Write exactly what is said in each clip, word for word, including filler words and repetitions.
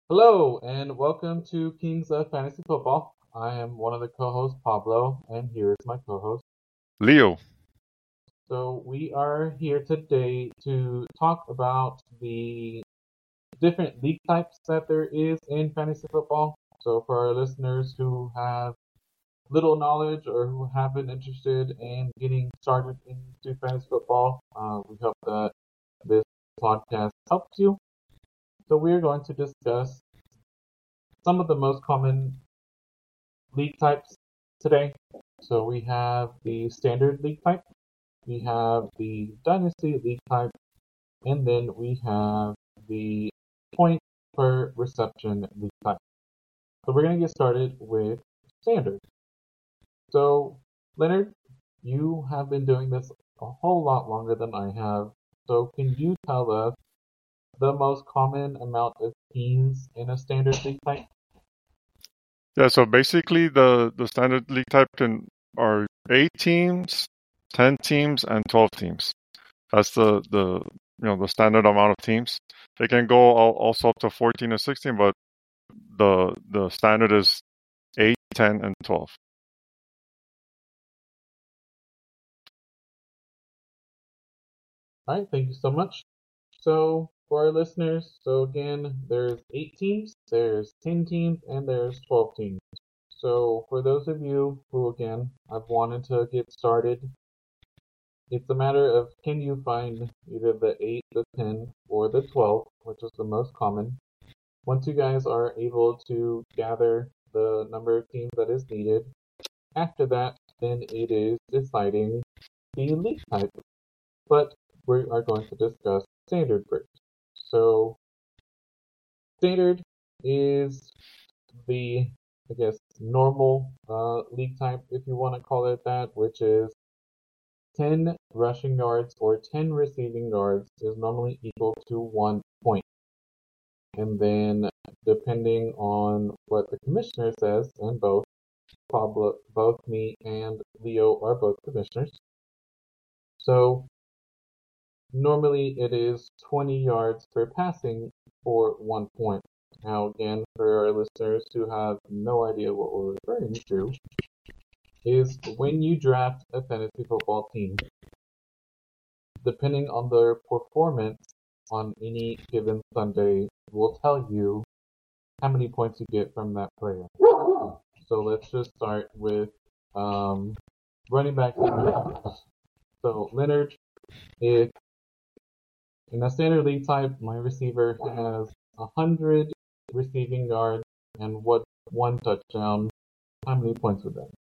Hello and welcome to Kings of Fantasy Football. I am one of the co-hosts, Pablo, and here is my co-host. Leo. So we are here today to talk about the different league types that there is in fantasy football. So for our listeners who have little knowledge or who have been interested in getting started into fantasy football, uh, we hope that this podcast helps you. So we are going to discuss some of the most common league types today. So we have the standard league type, we have the dynasty league type, and then we have the point per reception league type. So we're going to get started with standard. So Leonard, you have been doing this a whole lot longer than I have. So can you tell us the most common amount of teams in a standard league type? Yeah, so basically the, the standard league type can are eight teams, ten teams, and twelve teams. That's the, the you know the standard amount of teams. They can go all, also up to fourteen or sixteen, but the the standard is eight, ten, and twelve. All right, thank you so much. So for our listeners, so again, there's eight teams, there's ten teams, and there's twelve teams. So for those of you who, again, have wanted to get started, it's a matter of can you find either the eight, the ten, or the twelve, which is the most common. Once you guys are able to gather the number of teams that is needed, after that, then it is deciding the league type. But we are going to discuss standard first. So standard is the, I guess, normal uh, league type, if you want to call it that, which is ten rushing yards or ten receiving yards is normally equal to one point. And then, depending on what the commissioner says, and both Pablo, both me and Leo are both commissioners. So normally it is twenty yards per passing for one point. Now, again, for our listeners who have no idea what we're referring to, is when you draft a fantasy football team, depending on their performance on any given Sunday, will tell you how many points you get from that player. So let's just start with um, running back. So Leonard, if in a standard league type, my receiver has one hundred receiving yards and what one touchdown, how many points would that be?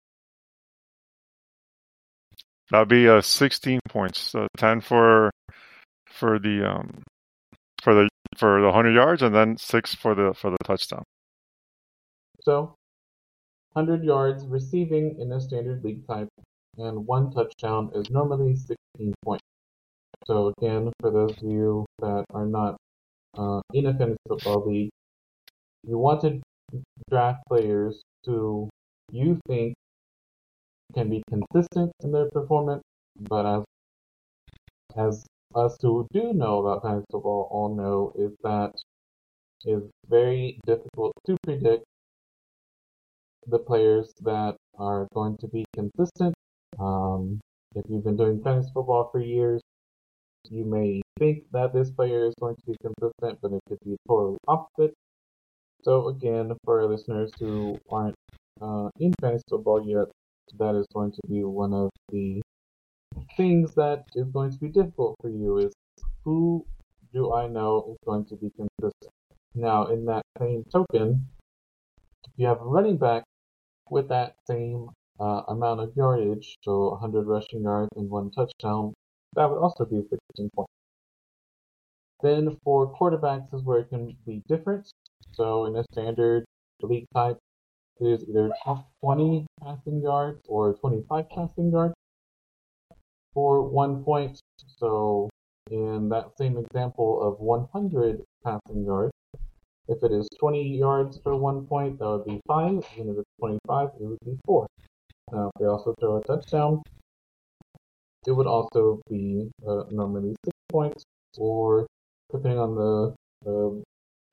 That'd be uh, sixteen points. Uh, ten for for the um for the for the hundred yards, and then six for the for the touchdown. So one hundred yards receiving in a standard league type and one touchdown is normally sixteen points. So again, for those of you that are not uh, in a fantasy football league, you want to draft players who you think can be consistent in their performance, but as as us who do know about fantasy football all know is that it's very difficult to predict the players that are going to be consistent. Um, if you've been doing fantasy football for years, you may think that this player is going to be consistent, but it could be totally opposite. So again, for our listeners who aren't uh, in fantasy football yet, that is going to be one of the things that is going to be difficult for you is who do I know is going to be consistent. Now, in that same token, if you have a running back with that same uh, amount of yardage, so one hundred rushing yards and one touchdown, that would also be sixteen points. Then for quarterbacks is where it can be different. So in a standard league type, it is either twenty passing yards or twenty-five passing yards for one point. So in that same example of one hundred passing yards, if it is twenty yards for one point, that would be five. And if it's twenty-five, it would be four. Now, if they also throw a touchdown, it would also be uh, normally six points, or depending on the, the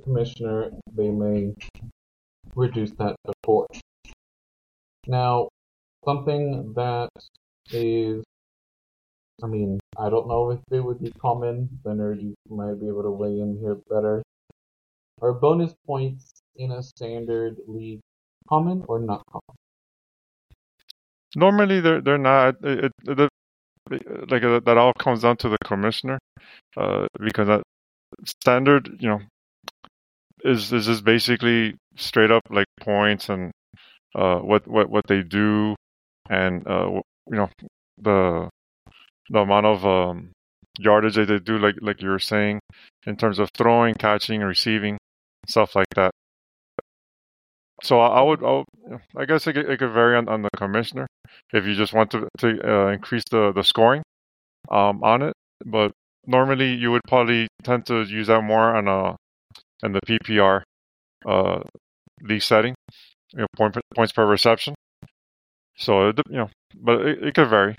commissioner, they may reduce that to four. Now, something that is, I mean, I don't know if it would be common. Leonard, you might be able to weigh in here better. Are bonus points in a standard league common or not common? Normally, they're they're not. It, it, it, like uh, that all comes down to the commissioner, uh, because that standard, you know, is is just basically straight up like points and uh, what what what they do, and uh, you know the the amount of um, yardage that they do, like like you were saying, in terms of throwing, catching, receiving, stuff like that. So I, I would, I, would, I guess it could, it could vary on, on the commissioner if you just want to to uh, increase the the scoring um, on it. But normally you would probably tend to use that more on a in the P P R uh, league setting, you know, point, points per reception. So it, you know, but it, it could vary.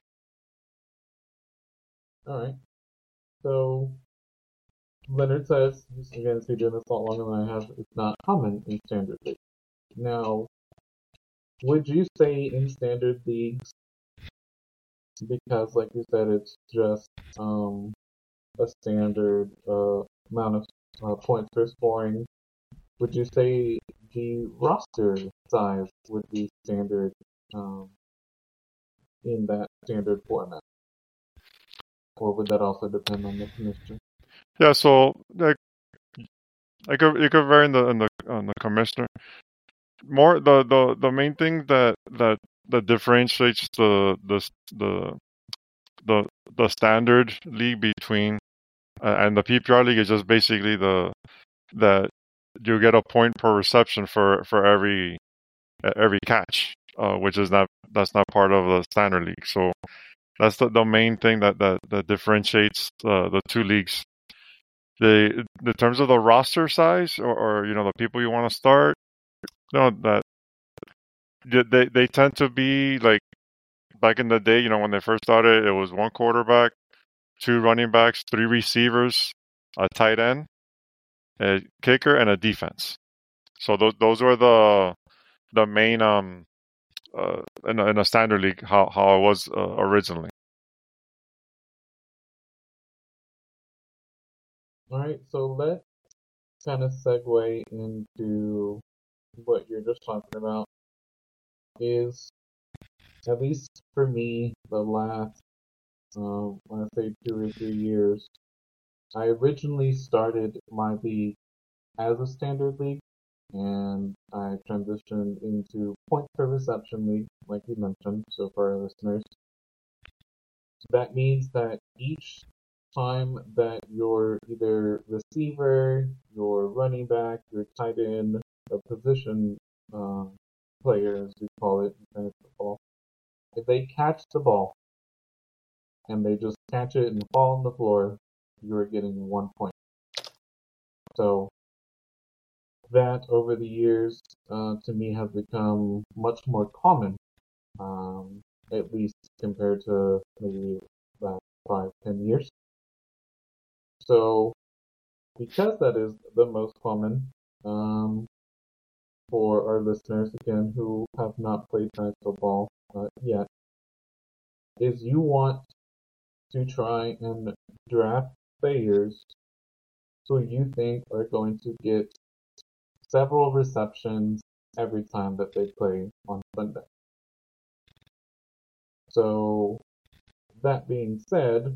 All right. So Leonard says, again, he's been doing this a lot longer than I have. It's not common in standard league. Now, would you say in standard leagues, because like you said, it's just um, a standard uh, amount of uh, points for scoring, would you say the roster size would be standard um, in that standard format? Or would that also depend on the commissioner? Yeah, so like, it could it could vary in the in the on the commissioner. More the, the, the main thing that, that that differentiates the the the the, the standard league between uh, and the P P R league is just basically the that you get a point per reception for, for every every catch, uh, which is not that's not part of the standard league. So that's the, the main thing that that, that differentiates uh, the two leagues. The in terms of the roster size or, or you know the people you want to start, you know that they they tend to be like back in the day. You know when they first started, it was one quarterback, two running backs, three receivers, a tight end, a kicker, and a defense. So those those were the the main um uh in a, in a standard league how how it was uh, originally. All right, so let's kind of segue into what you're just talking about. Is at least for me the last um, I want to say two or three years. I originally started my league as a standard league, and I transitioned into point per reception league, like you mentioned. So for our listeners, that means that each time that your either receiver, your running back, your tight end, a position uh, player, as we call it in fantasy football, if they catch the ball and they just catch it and fall on the floor, you're getting one point. So that over the years, uh, to me, has become much more common, um, at least compared to maybe about five, ten years. So because that is the most common, um, for our listeners, again, who have not played fantasy football uh, yet, is you want to try and draft players who you think are going to get several receptions every time that they play on Sunday. So, that being said,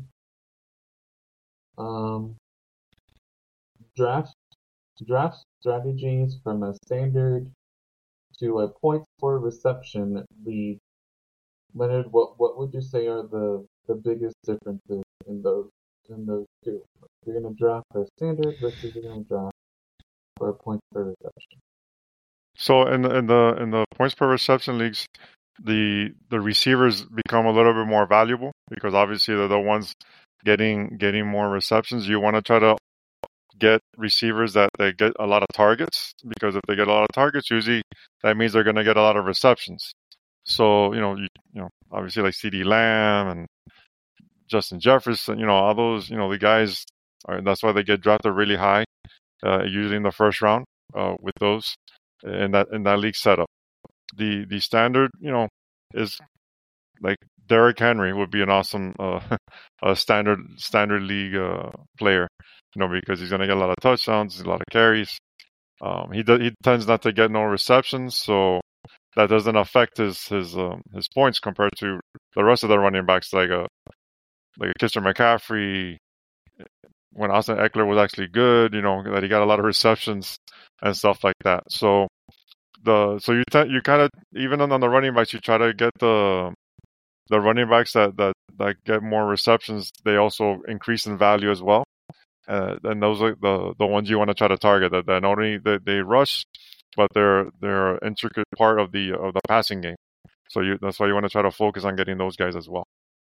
um, draft draft strategies from a standard to a points per reception league. Leonard, what what would you say are the, the biggest differences in those in those two? You're gonna draft for a standard versus you're gonna draft for a points per reception. So in the in the in the points per reception leagues, the the receivers become a little bit more valuable because obviously they're the ones getting getting more receptions. You want to try to get receivers that they get a lot of targets because if they get a lot of targets, usually that means they're going to get a lot of receptions. So you know you, you know obviously like CeeDee Lamb and Justin Jefferson, you know all those you know the guys are that's why they get drafted really high uh, usually in the first round uh, with those in that in that league setup. The the standard, you know, is like Derrick Henry would be an awesome uh, a standard standard league uh, player, you know, because he's gonna get a lot of touchdowns, a lot of carries. Um, he do, he tends not to get no receptions, so that doesn't affect his his um, his points compared to the rest of the running backs, like a like a Christian McCaffrey. When Austin Eckler was actually good, you know, that he got a lot of receptions and stuff like that. So the so you te- you kind of even on the running backs, you try to get the the running backs that that that get more receptions. They also increase in value as well. Uh, and those are the the ones you want to try to target. That, that not only they, they rush, but they're they're an intricate part of the of the passing game. So you that's why you want to try to focus on getting those guys as well.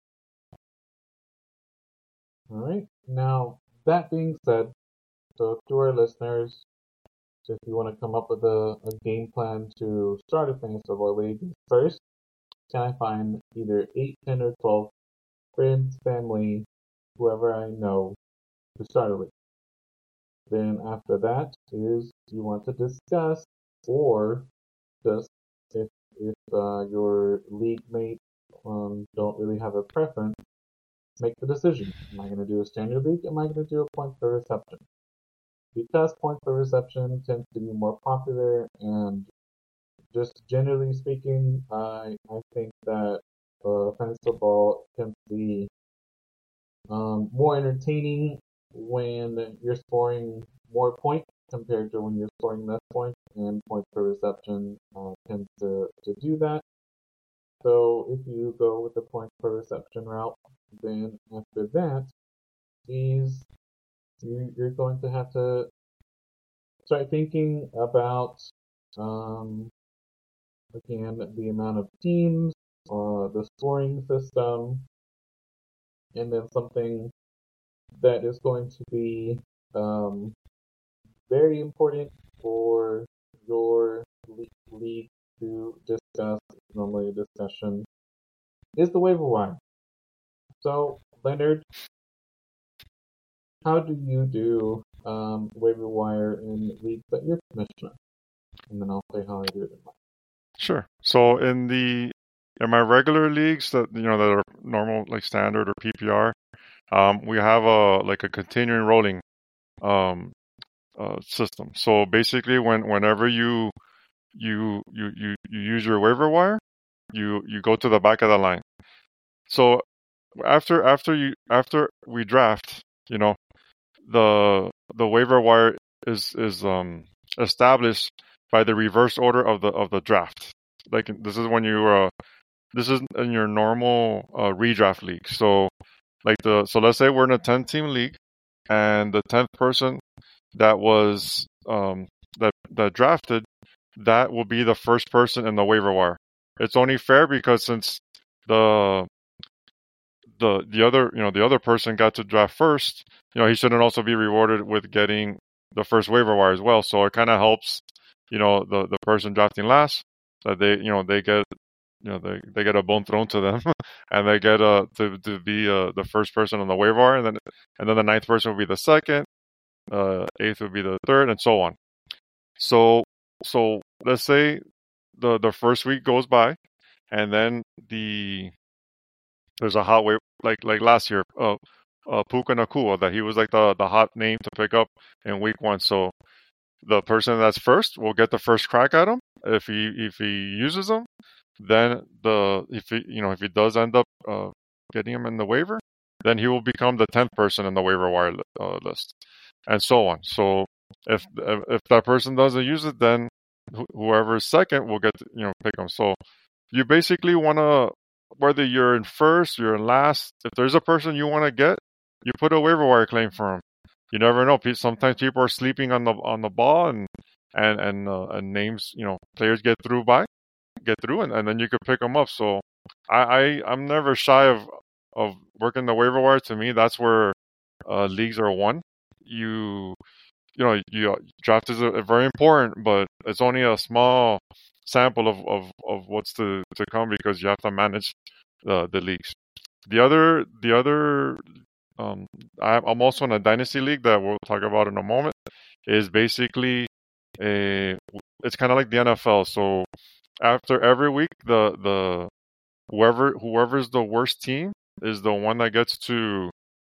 All right. Now, that being said, so to our listeners, if you want to come up with a, a game plan to start a fantasy football league, first, can I find either eight, ten, or twelve friends, family, whoever I know to start a league? Then after that is you want to discuss, or just if if uh, your league mates um, don't really have a preference, make the decision. Am I going to do a standard league? Am I going to do a point per reception? Because point per reception tends to be more popular, and just generally speaking, I I think that uh, fantasy football tends to be um, more entertaining when you're scoring more points compared to when you're scoring less points, and point per reception uh, tends to, to do that. So if you go with the point per reception route, then after that is you, you're going to have to start thinking about um, again the amount of teams, uh, the scoring system, and then something that is going to be um, very important for your league to discuss, normally a discussion, is the waiver wire. So, Leonard, how do you do um, waiver wire in leagues that you're commissioner? And then I'll say how I do it in mine. Sure. So in the in my regular leagues that you know that are normal like standard or P P R, um, we have a like a continuing rolling um, uh, system. So basically, when whenever you you you you you use your waiver wire, you you go to the back of the line. So after after you after we draft, you know, the the waiver wire is is um established by the reverse order of the of the draft. Like this is when you uh this is in your normal uh, redraft league. So like the so let's say we're in a ten team league, and the tenth person that was um that that drafted, that will be the first person in the waiver wire. It's only fair because since the the the other you know the other person got to draft first, you know he shouldn't also be rewarded with getting the first waiver wire as well. So it kind of helps, you know, the the person drafting last, that they you know they get you know they, they get a bone thrown to them, and they get uh to to be uh, the first person on the waiver wire, and then and then the ninth person will be the second, uh, eighth would be the third, and so on. So so let's say the the first week goes by, and then the there's a hot wave like like last year, uh, uh Puka Nacua, that he was like the the hot name to pick up in week one. So the person that's first will get the first crack at him if he if he uses them. Then the if he you know if he does end up uh, getting him in the waiver, then he will become the tenth person in the waiver wire uh, list, and so on. So if if that person doesn't use it, then wh- whoever is second will get to, you know pick him. So you basically want to, whether you're in first, you're in last, if there's a person you want to get, you put a waiver wire claim for him. You never know. Sometimes people are sleeping on the on the ball, and and and, uh, and names, you know, players get through by get through, and, and then you could pick them up. So I, I I'm never shy of of working the waiver wire. To me, that's where uh, leagues are won. You you know you draft is a, a very important, but it's only a small sample of, of, of what's to, to come, because you have to manage the the leagues. The other the other um, I'm also in a dynasty league that we'll talk about in a moment. is basically a. It's kind of like the N F L. So after every week, the the whoever whoever's the worst team is the one that gets to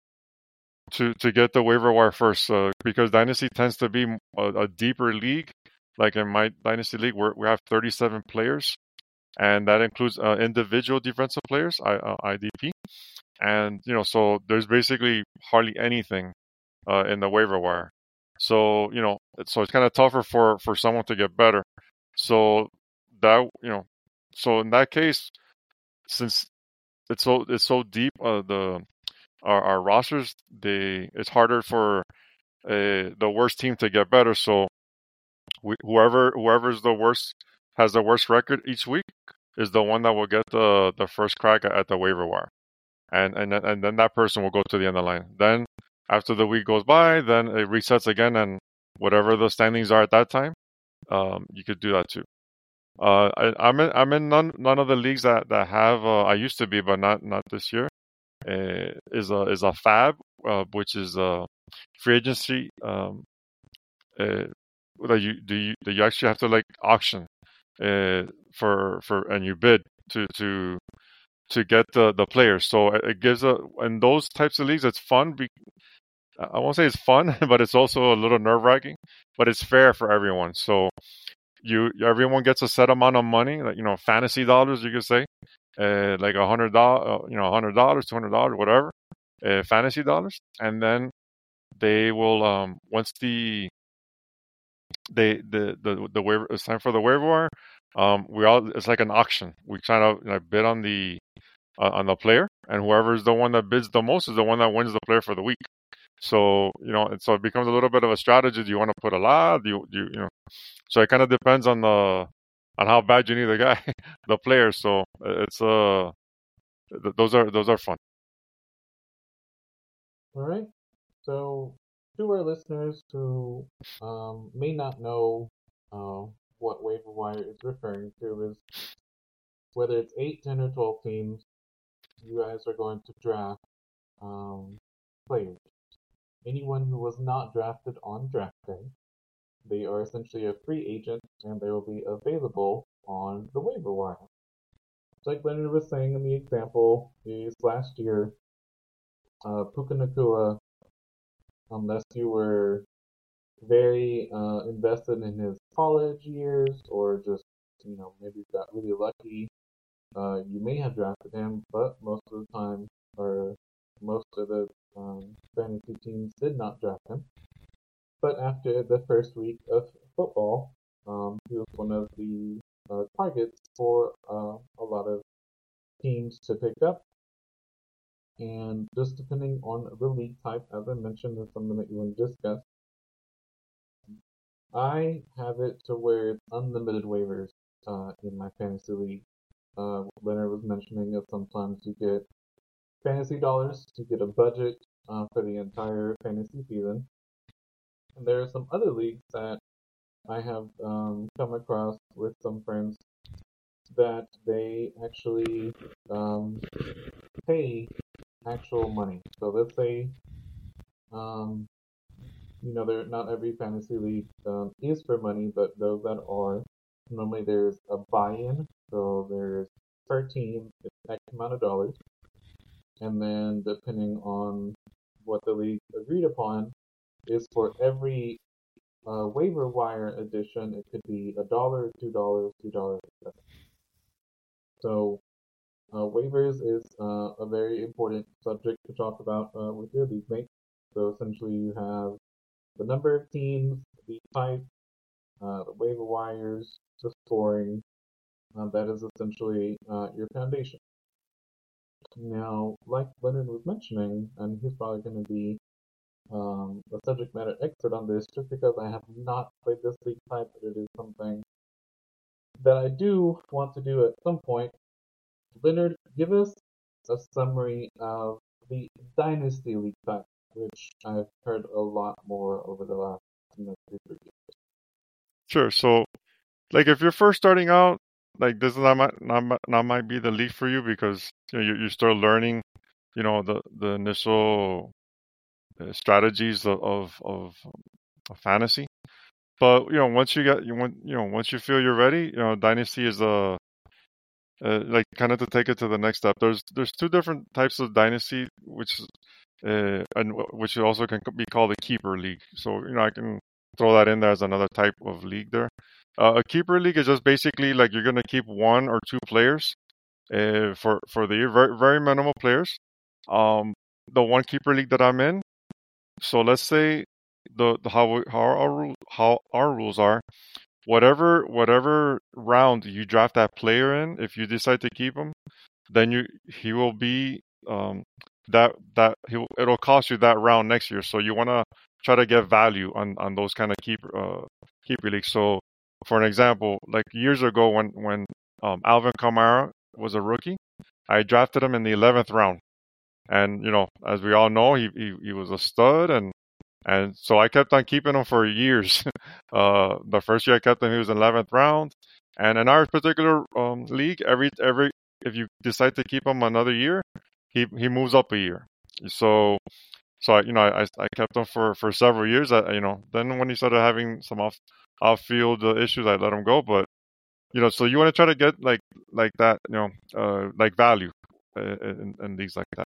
to to get the waiver wire first. Uh, because Dynasty tends to be a, a deeper league. Like in my Dynasty league, where we have thirty-seven players, and that includes uh, individual defensive players, I, uh, I D P. And, you know, so there's basically hardly anything uh, in the waiver wire. So, you know, so it's kind of tougher for, for someone to get better. So that, you know, so in that case, since it's so it's so deep, uh, the our, our rosters, they it's harder for uh, the worst team to get better. So we, whoever whoever's the worst has the worst record each week is the one that will get the, the first crack at the waiver wire. And and and then that person will go to the end of the line. Then after the week goes by, then it resets again, and whatever the standings are at that time, um, you could do that too. Uh, I, I'm in I'm in none none of the leagues that that have. Uh, I used to be, but not not this year. Uh, is a is a fab, uh, which is a free agency. Um, uh, that you do you that you actually have to like auction, uh, for for and you bid to to. to get the, the players. So it gives a, in those types of leagues, it's fun. Be, I won't say it's fun, but it's also a little nerve wracking, but it's fair for everyone. So you, everyone gets a set amount of money, like, you know, fantasy dollars, you could say, uh, like a hundred dollars, you know, a hundred dollars, two hundred dollars, whatever, uh, fantasy dollars. And then they will, um, once the, they, the, the, the waiver, it's time for the waiver wire. Um, we all, it's like an auction. We try to, you know, bid on the, Uh, on the player, and whoever is the one that bids the most is the one that wins the player for the week. So, you know, and so it becomes a little bit of a strategy. Do you want to put a lot? Do you, do you, you know? So it kind of depends on the on how bad you need the guy, the player. So it's uh, th- those are those are fun. All right. So, to our listeners who um, may not know uh, what waiver wire is referring to, is whether it's eight, ten, or twelve teams, you guys are going to draft um, players. Anyone who was not drafted on draft day, they are essentially a free agent, and they will be available on the waiver wire. Like Leonard was saying in the example, is last year, uh, Puka Nacua, unless you were very uh, invested in his college years, or just, you know, maybe got really lucky, uh, you may have drafted him, but most of the time, or most of the um, fantasy teams did not draft him. But after the first week of football, um, he was one of the uh, targets for uh, a lot of teams to pick up. And just depending on the league type, as I mentioned, is something that you want to discuss. I have it to where it's unlimited waivers uh, in my fantasy league. Uh, Leonard was mentioning that sometimes you get fantasy dollars, you get a budget uh, for the entire fantasy season. And there are some other leagues that I have um, come across with some friends that they actually um, pay actual money. So let's say, um, you know, there not every fantasy league um, is for money, but those that are, normally there's a buy-in. So there's per team, it's X amount of dollars. And then depending on what the league agreed upon, is for every uh, waiver wire edition, it could be a dollar, two dollars, two dollars, et cetera. So uh, waivers is uh, a very important subject to talk about uh, with your league mates. So essentially, you have the number of teams, the type, uh, the waiver wires, the scoring. Uh, that is essentially uh, your foundation. Now, like Leonard was mentioning, and he's probably going to be um, a subject matter expert on this, just because I have not played this league type, but it is something that I do want to do at some point. Leonard, give us a summary of the Dynasty League type, which I've heard a lot more over the last you know, two, three years. Sure. So, like, if you're first starting out, like this not might not, not might be the league for you, because you know you're, you're still learning, you know, the the initial uh, strategies of, of of of fantasy. But you know, once you get you want you know once you feel you're ready, you know, Dynasty is a uh, like kind of to take it to the next step. There's there's two different types of Dynasty, which uh, and which also can be called a keeper league. So you know, I can throw that in there as another type of league there. Uh, a keeper league is just basically like you're gonna keep one or two players uh, for for the year, very very minimal players. Um, the one keeper league that I'm in. So let's say the, the how how our ru- how our rules are. Whatever whatever round you draft that player in, if you decide to keep him, then you he will be um that that he will, it'll cost you that round next year. So you want to try to get value on on those kind of keeper uh keeper leagues. So for an example, like years ago when when um Alvin Kamara was a rookie, I drafted him in the eleventh round, and you know as we all know he he, he was a stud, and and so I kept on keeping him for years. uh, the first year I kept him, he was in eleventh round. And in our particular um, league, every every if you decide to keep him another year, he he moves up a year. So so I, you know I I kept him for, for several years. I, you know then when he started having some off off field uh, issues, I let him go. But you know so you want to try to get like like that you know uh, like value uh, in, in leagues like that.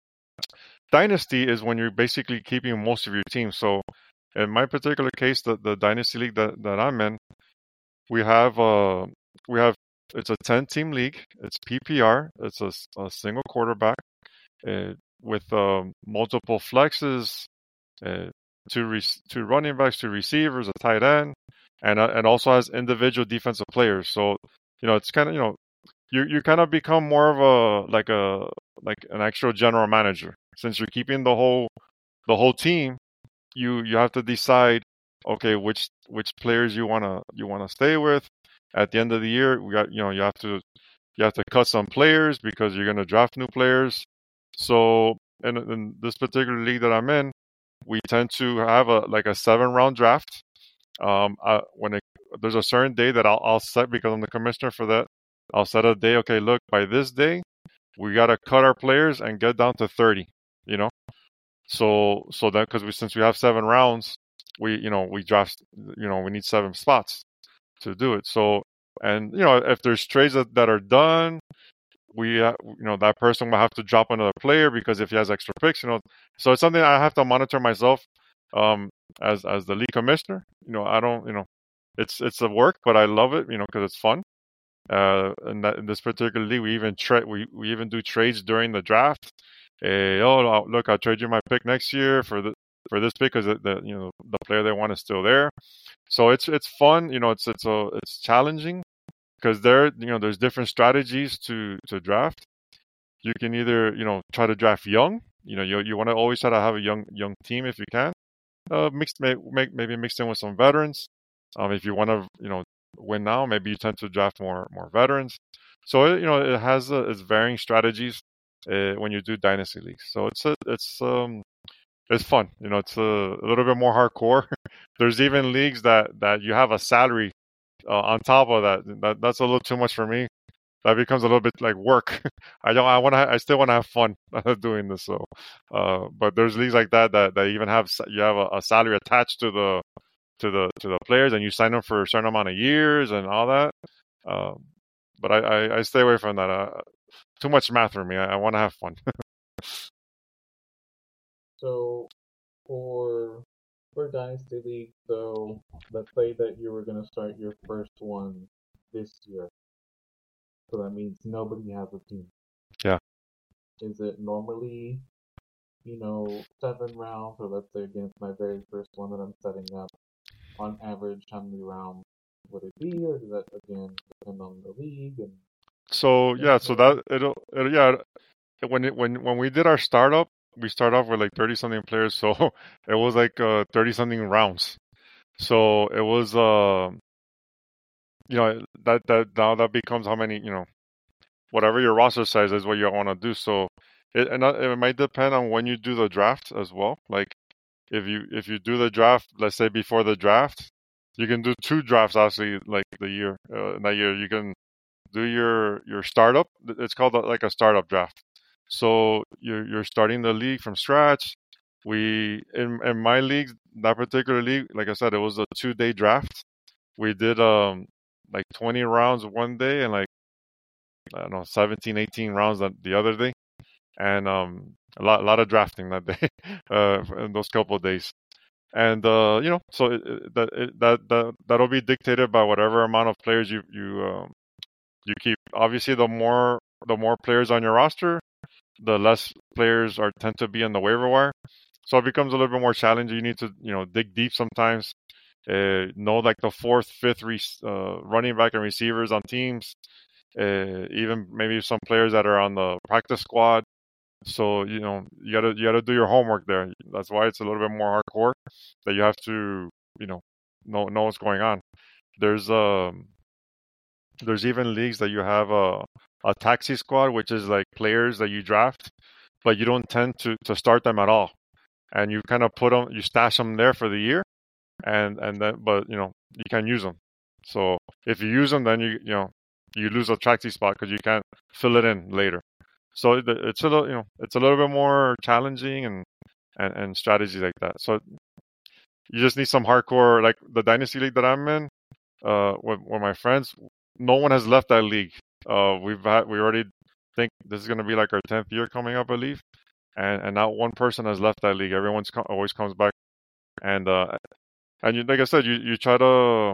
Dynasty is when you're basically keeping most of your team. So in my particular case, the, the dynasty league that, that I'm in, we have uh we have it's a ten team league. It's P P R. It's a, a single quarterback uh, with um, multiple flexes, uh, two re- two running backs, two receivers, a tight end, and uh, and also has individual defensive players. So you know it's kind of you know you you kind of become more of a like a like an actual general manager since you're keeping the whole the whole team. You you have to decide okay which which players you wanna you wanna stay with. At the end of the year, we got you know you have to you have to cut some players because you're gonna draft new players. So in, in this particular league that I'm in, we tend to have a like a seven round draft. Um, uh, when it, there's a certain day that I'll, I'll set because I'm the commissioner for that. I'll set a day. Okay, look, by this day, we gotta cut our players and get down to thirty. You know, so so that because we since we have seven rounds, we you know we draft you know we need seven spots to do it. So and you know if there's trades that, that are done, we uh, you know that person will have to drop another player because if he has extra picks, you know. So it's something I have to monitor myself um, as as the league commissioner. You know I don't you know it's it's a work, but I love it. You know because it's fun. Uh, in, that, in this particular league, we even tra- we we even do trades during the draft. Hey, oh look, I'll trade you my pick next year for the for this pick because the, the you know the player they want is still there. So it's it's fun. You know, it's it's a it's challenging because there you know there's different strategies to to draft. You can either you know try to draft young. You know, you you want to always try to have a young young team if you can. Uh, mixed may, make maybe mixed in with some veterans. Um, if you want to you know win now, maybe you tend to draft more more veterans. So it, you know it has uh, its varying strategies uh, when you do dynasty leagues. So it's a, it's um it's fun. You know, it's a, a little bit more hardcore. There's even leagues that that you have a salary uh, on top of that. That that's a little too much for me. That becomes a little bit like work. I don't. I want to. I still want to have fun doing this. So, uh, but there's leagues like that that, that even have you have a, a salary attached to the to the to the players, and you sign them for a certain amount of years and all that. Uh, but I, I, I stay away from that. Uh, too much math for me. I, I want to have fun. So for for Dynasty League, so let's say that you were gonna start your first one this year. So that means nobody has a team. Yeah. Is it normally, you know, seven rounds, or let's say against my very first one that I'm setting up, on average, how many rounds would it be, or does that again depend on the league? And So yeah, so that it'll, it'll yeah when it when when we did our startup, we start off with like thirty something players, so it was like uh thirty something rounds. So it was uh you know that that now that becomes how many you know whatever your roster size is what you want to do. So it and uh, it might depend on when you do the draft as well. Like if you if you do the draft, let's say before the draft, you can do two drafts actually like the year uh, that year you can do your your startup. It's called uh, like a startup draft. So you're you're starting the league from scratch. we in in my league, that particular league, like I said, it was a two day draft. We did um like twenty rounds one day and like I don't know seventeen, eighteen rounds the other day, and um a lot a lot of drafting that day, uh, in those couple of days. And uh, you know, so it, it, that it, that that that'll be dictated by whatever amount of players you you um, you keep. Obviously, the more the more players on your roster, the less players are tend to be on the waiver wire. So it becomes a little bit more challenging. You need to you know dig deep sometimes. Uh, know like the fourth, fifth re- uh, running back and receivers on teams. Uh, even maybe some players that are on the practice squad. So you know you gotta you gotta do your homework there. That's why it's a little bit more hardcore. That you have to you know know know what's going on. There's um there's even leagues that you have a a taxi squad, which is like players that you draft, but you don't tend to to start them at all, and you kind of put them, you stash them there for the year, and and then but you know you can't use them. So if you use them, then you you know you lose a taxi spot because you can't fill it in later. So it, it's a little you know it's a little bit more challenging and and and strategy like that. So you just need some hardcore like the dynasty league that I'm in. Uh, with, with my friends, no one has left that league. Uh, we've had we already think this is going to be like our tenth year coming up, I believe, and and not one person has left that league. Everyone's co- always comes back, and uh, and you, like I said, you you try to.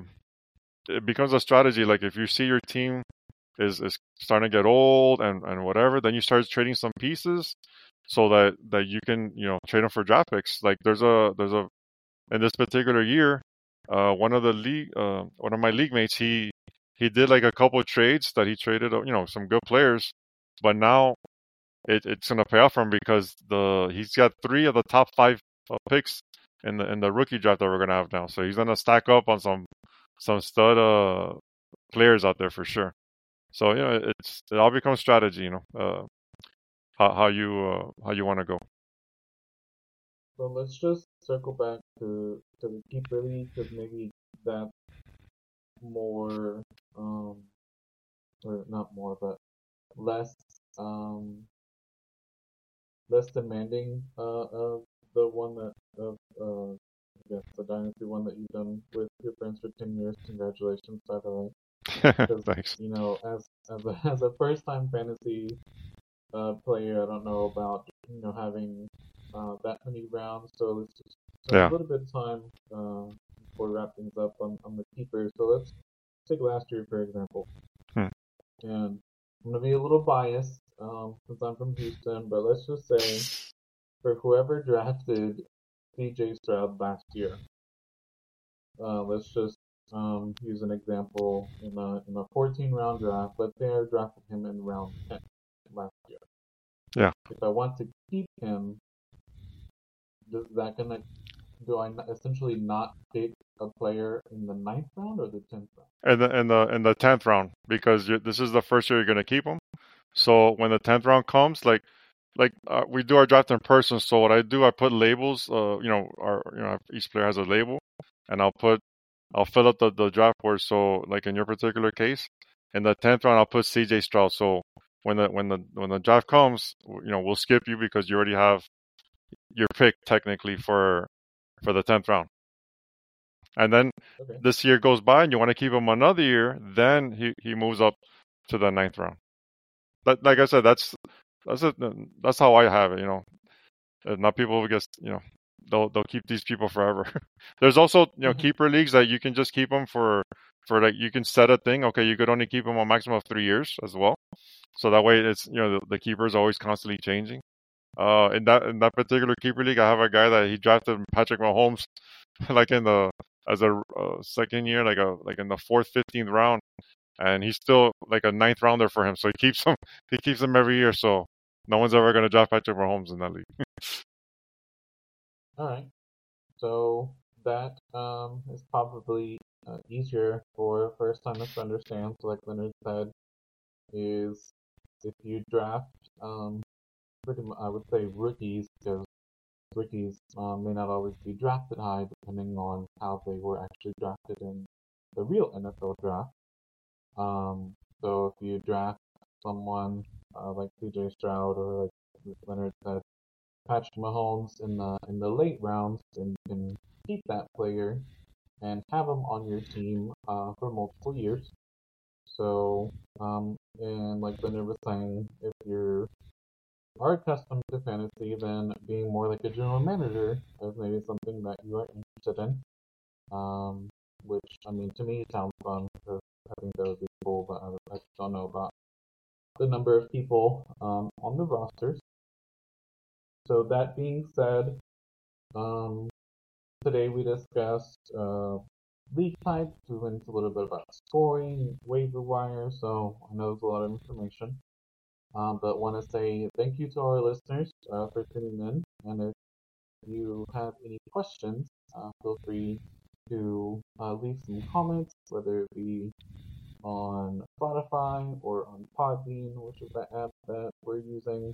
It becomes a strategy. Like if you see your team is is starting to get old and and whatever, then you start trading some pieces so that that you can you know trade them for draft picks. Like there's a there's a in this particular year, uh, one of the league, uh, one of my league mates, he he did like a couple of trades that he traded, you know, some good players, but now it, it's gonna pay off for him because the he's got three of the top five uh, picks in the in the rookie draft that we're gonna have now, so he's gonna stack up on some some stud uh, players out there for sure. So you know, it's it all becomes strategy, you know, uh, how how you uh, how you want to go. So let's just circle back to to the keeper league because maybe that's more um or not more but less um less demanding uh of the one that of uh I guess the dynasty one that you've done with your friends for ten years. Congratulations, by the way. Because Thanks. you know, as as a as a first time fantasy uh player, I don't know about you know having uh that many rounds. So let's just spend a Yeah. little bit of time uh, before we wrap things up on on the keepers. So let's take last year for example. Hmm. And I'm gonna be a little biased um, since I'm from Houston, but let's just say for whoever drafted C J Stroud last year, uh, let's just um, use an example in a in a fourteen round draft. Let's say I drafted him in round ten last year. Yeah. If I want to keep him, does that gonna do I not, essentially not pick a player in the ninth round or the tenth round? In the in the in the tenth round because you this is the first year you're gonna keep them. So when the tenth round comes, like like uh, we do our draft in person. So what I do, I put labels. Uh, you know, our you know each player has a label, and I'll put I'll fill up the, the draft board. So like in your particular case, in the tenth round, I'll put C J Stroud. So when the when the when the draft comes, you know, we'll skip you because you already have your pick technically for for the tenth round. And then Okay. this year goes by, and you want to keep him another year, then he, he moves up to the ninth round. But like I said, that's that's it. That's how I have it. You know, Uh, not people who just you know they'll they'll keep these people forever. There's also you know keeper leagues that you can just keep them for for like you can set a thing. Okay, you could only keep them a maximum of three years as well. So that way it's you know the, the keeper is always constantly changing. Uh, in that in that particular keeper league, I have a guy that he drafted Patrick Mahomes like in the as a uh, second year, like a like in the fourth, fifteenth round, and he's still like a ninth rounder for him. So he keeps him he keeps him every year. So no one's ever gonna draft Patrick Mahomes in that league. All right. So that um, is probably uh, easier for first timers to understand. So like Leonard said, is if you draft um, pretty much, I would say rookies, because rookies um, may not always be drafted high depending on how they were actually drafted in the real N F L draft. Um, so if you draft someone uh, like C J Stroud or like Leonard said, Patrick Mahomes in the in the late rounds, and you can keep that player and have him on your team uh, for multiple years. So, um, and like Leonard was saying, if you are accustomed to fantasy, then being more like a general manager is maybe something that you are interested in. Um, which, I mean, to me sounds fun because I think that would be cool, but I, I just don't know about the number of people um, on the rosters. So that being said, um, today we discussed uh, league types. We went into a little bit about scoring, waiver wire. So I know there's a lot of information, um, but want to say thank you to our listeners uh, for tuning in. And if you have any questions, uh, feel free to uh, leave some comments, whether it be on Spotify or on Podbean, which is the app that we're using,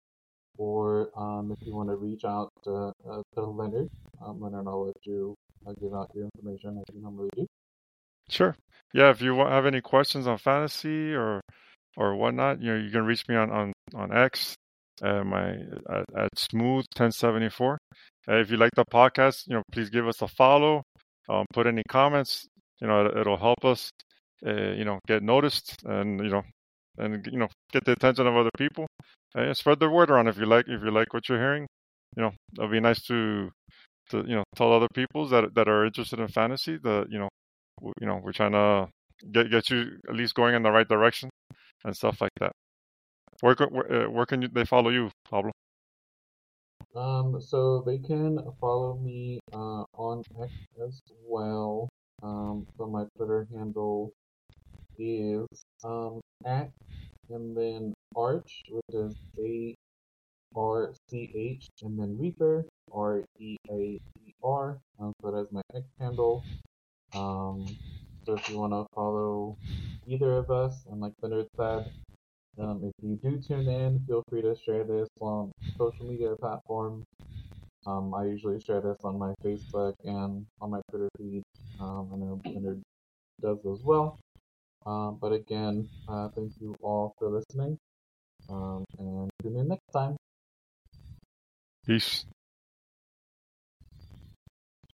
or um, if you want to reach out to, uh, to Leonard, um, Leonard, I'll let you uh, give out your information as you normally do. Sure. Yeah, if you wa- have any questions on fantasy or or whatnot, you know, you can reach me on on on X, uh, my at, at smooth ten seventy-four. Uh, if you like the podcast, you know, please give us a follow. Um, put any comments. You know, it, it'll help us, uh, you know, get noticed and you know, and you know, get the attention of other people. Uh, spread the word around if you like if you like what you're hearing. You know, it'll be nice to to you know tell other people that that are interested in fantasy that you know w- you know we're trying to get get you at least going in the right direction and stuff like that. Where can where, uh, where can you, they follow you, Pablo? Um, so they can follow me uh, on X as well. Um, so my Twitter handle is um, at and then Arch, which is A R C H, and then Reaper, R E A E R. Um, so that's my X handle. Um, so if you want to follow either of us, and like Leonard said, um, if you do tune in, feel free to share this on social media platforms. Um, I usually share this on my Facebook and on my Twitter feed. Um, I know Leonard does as well. Um, but again, uh, thank you all for listening. Um, and tune in next time. Peace.